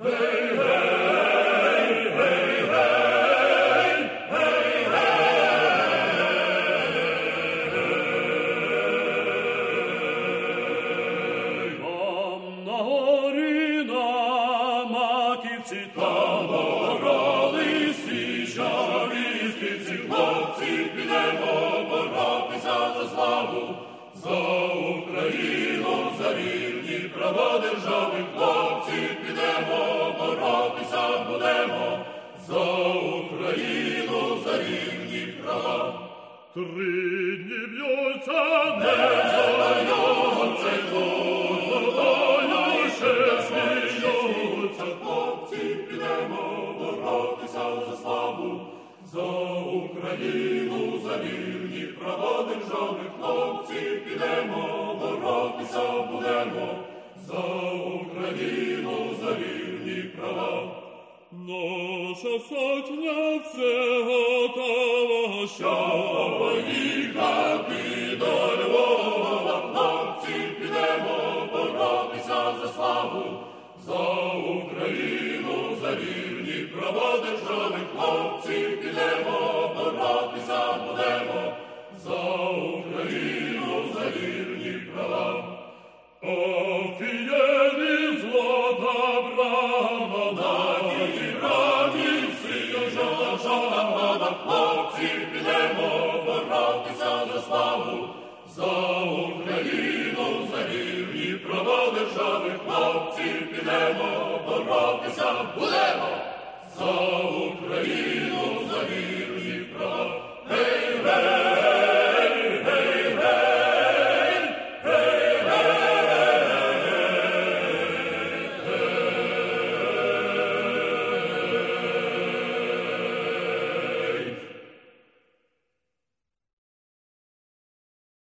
Там гороли свіжаві співці, хлопці, підемо боротися за славу, за Україну, за рівні права держави. Хлопці, підемо боротися будемо, за Україну, за рівні права. 3 дні б'ються, не здаються, головою ще сміються. Хлопці, підемо боротися за славу, за Україну, за вільні права держави. Хлопці, підемо боротися будемо, за Україну, за вільні права. Наша сотня все готова, щоб поїхати до Львова. Хлопці, підемо боротися за славу, за Україну, за вільні права держави. Хлопці, підемо боротися будемо, за Україну, за вільні права. Офієнні злота брама, на тій брамі синьо-жовта града. Хлопці, підемо боротися за славу, за Україну, за вільні права держави. Хлопці, підемо боротися будемо, за Україну, за вільні права.